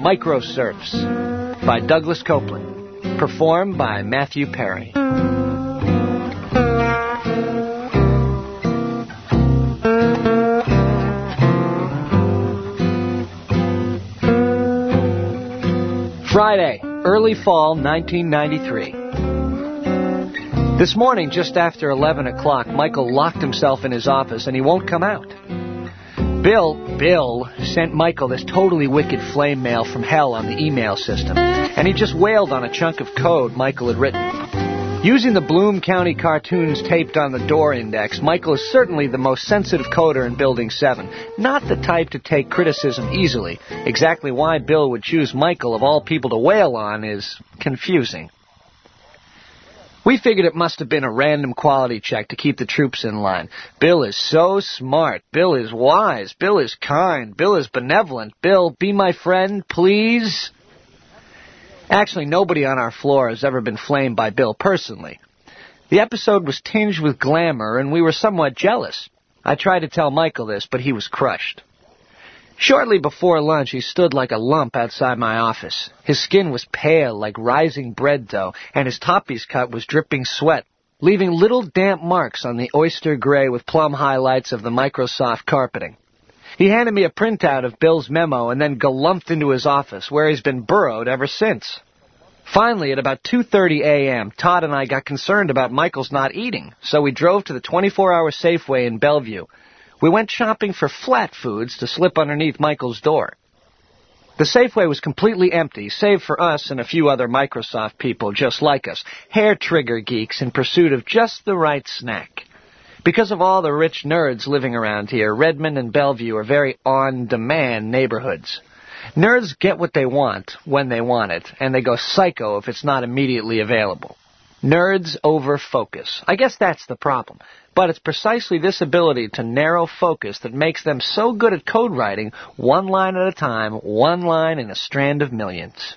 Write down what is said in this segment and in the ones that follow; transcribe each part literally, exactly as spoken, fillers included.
Microsurfs by Douglas Copeland, performed by Matthew Perry. Friday, early fall, nineteen ninety-three. This morning, just after eleven o'clock, Michael locked himself in his office and he won't come out. Bill, Bill, sent Michael this totally wicked flame mail from hell on the email system, and he just wailed on a chunk of code Michael had written. Using the Bloom County cartoons taped on the door index, Michael is certainly the most sensitive coder in Building seven, not the type to take criticism easily. Exactly why Bill would choose Michael of all people to wail on is confusing. We figured it must have been a random quality check to keep the troops in line. Bill is so smart. Bill is wise. Bill is kind. Bill is benevolent. Bill, be my friend, please. Actually, nobody on our floor has ever been flamed by Bill personally. The episode was tinged with glamour, and we were somewhat jealous. I tried to tell Michael this, but he was crushed. Shortly before lunch, he stood like a lump outside my office. His skin was pale like rising bread dough, and his top-piece cut was dripping sweat, leaving little damp marks on the oyster gray with plum highlights of the Microsoft carpeting. He handed me a printout of Bill's memo and then galumped into his office, where he's been burrowed ever since. Finally, at about two thirty a.m., Todd and I got concerned about Michael's not eating, so we drove to the twenty-four hour Safeway in Bellevue. We went shopping for flat foods to slip underneath Michael's door. The Safeway was completely empty, save for us and a few other Microsoft people just like us, hair-trigger geeks in pursuit of just the right snack. Because of all the rich nerds living around here, Redmond and Bellevue are very on-demand neighborhoods. Nerds get what they want when they want it, and they go psycho if it's not immediately available. Nerds over-focus. I guess that's the problem. But it's precisely this ability to narrow focus that makes them so good at code writing, one line at a time, one line in a strand of millions.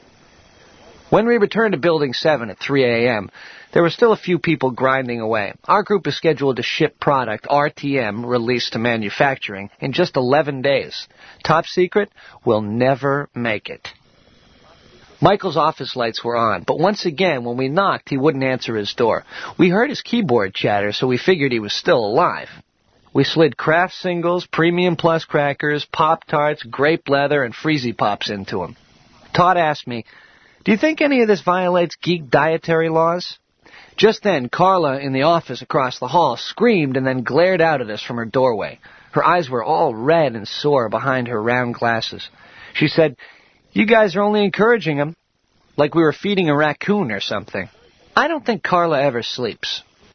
When we returned to Building seven at three a.m., there were still a few people grinding away. Our group is scheduled to ship product, R T M, released to manufacturing, in just eleven days. Top secret, we'll never make it. Michael's office lights were on, but once again, when we knocked, he wouldn't answer his door. We heard his keyboard chatter, so we figured he was still alive. We slid Kraft Singles, Premium Plus crackers, Pop-Tarts, grape leather, and Freezy Pops into him. Todd asked me, "Do you think any of this violates geek dietary laws?" Just then, Carla in the office across the hall screamed and then glared out at us from her doorway. Her eyes were all red and sore behind her round glasses. She said, "You guys are only encouraging him," like we were feeding a raccoon or something. I don't think Carla ever sleeps.